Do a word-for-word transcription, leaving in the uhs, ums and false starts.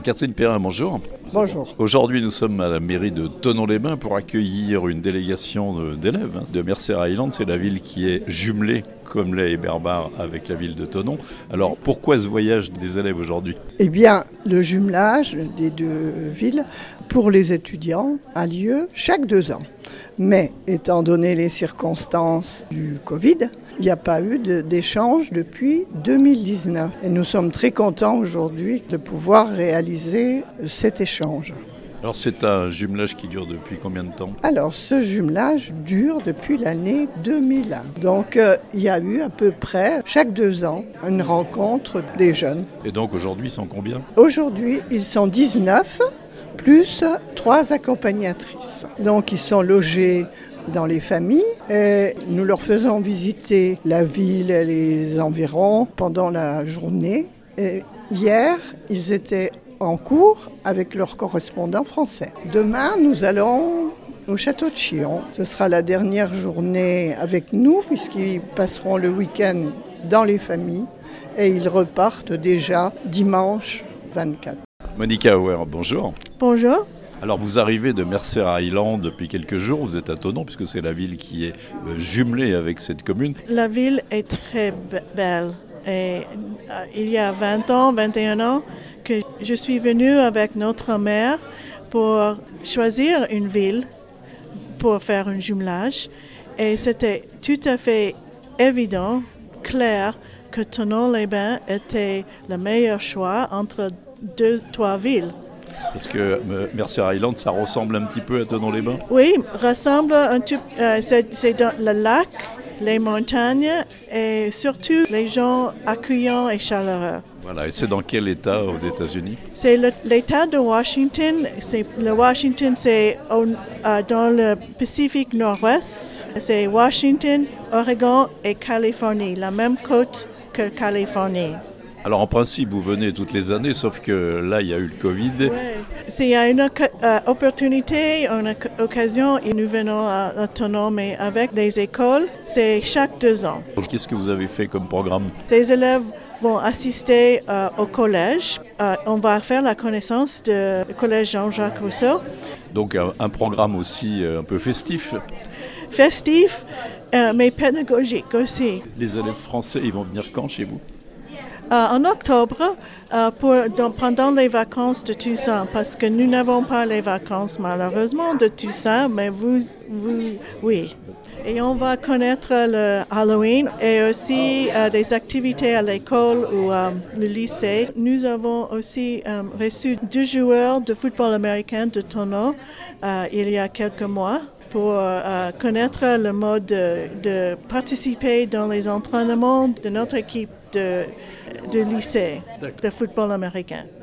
Catherine Perrin, bonjour. Bonjour. Aujourd'hui, nous sommes à la mairie de Thonon-les-Bains pour accueillir une délégation de- d'élèves hein, de Mercer Island. C'est la ville qui est jumelée, comme l'est Héberbart, avec la ville de Thonon. Alors, pourquoi ce voyage des élèves aujourd'hui ? Eh bien, le jumelage des deux villes pour les étudiants a lieu chaque deux ans. Mais étant donné les circonstances du Covid, il n'y a pas eu de- d'échange depuis deux mille dix-neuf. Et nous sommes très contents aujourd'hui de pouvoir réaliser cet échange. Alors, c'est un jumelage qui dure depuis combien de temps ? Alors, ce jumelage dure depuis l'année deux mille un. Donc, euh, il y a eu à peu près, chaque deux ans, une rencontre des jeunes. Et donc, aujourd'hui, ils sont combien ? Aujourd'hui, ils sont dix-neuf, plus trois accompagnatrices. Donc, ils sont logés dans les familles et nous leur faisons visiter la ville et les environs pendant la journée. Et hier, ils étaient en cours avec leurs correspondants français. Demain, nous allons au château de Chillon. Ce sera la dernière journée avec nous puisqu'ils passeront le week-end dans les familles et ils repartent déjà dimanche vingt-quatre. Monica Auer, bonjour. Bonjour. Alors, vous arrivez de Mercer Island depuis quelques jours. Vous êtes à Thonon, puisque c'est la ville qui est euh, jumelée avec cette commune. La ville est très be- belle. Et, euh, il y a vingt ans, vingt et un ans, que je suis venue avec notre maire pour choisir une ville pour faire un jumelage. Et c'était tout à fait évident, clair, que Thonon-les-Bains était le meilleur choix entre deux, trois villes. Parce que euh, Mercer Island, ça ressemble un petit peu à Thonon-les-Bains. Oui, ressemble un tout, euh, c'est, c'est dans le lac, les montagnes et surtout les gens accueillants et chaleureux. Voilà, et c'est dans quel état aux États-Unis ? C'est le- l'État de Washington. C'est, le Washington, c'est au- euh, dans le Pacifique Nord-Ouest. C'est Washington, Oregon et Californie, la même côte que Californie. Alors en principe, vous venez toutes les années, sauf que là, il y a eu le Covid. Ouais. S'il y a une oca- euh, opportunité, une oc- occasion, et nous venons à, à Thonon, mais avec des écoles, c'est chaque deux ans. Qu'est-ce que vous avez fait comme programme ? Ces élèves vont assister euh, au collège. Euh, on va faire la connaissance du collège Jean-Jacques Rousseau. Donc un, un programme aussi euh, un peu festif. Festif, euh, mais pédagogique aussi. Les élèves français, ils vont venir quand chez vous ? Euh, en octobre, euh, pour, dans- pendant les vacances de Toussaint, parce que nous n'avons pas les vacances malheureusement de Toussaint, mais vous, vous oui. Et on va connaître le Halloween et aussi euh, des activités à l'école ou euh, le lycée. Nous avons aussi euh, reçu deux joueurs de football américain de Thonon euh, il y a quelques mois pour euh, connaître le mode de, de participer dans les entraînements de notre équipe de, de lycée de football américain.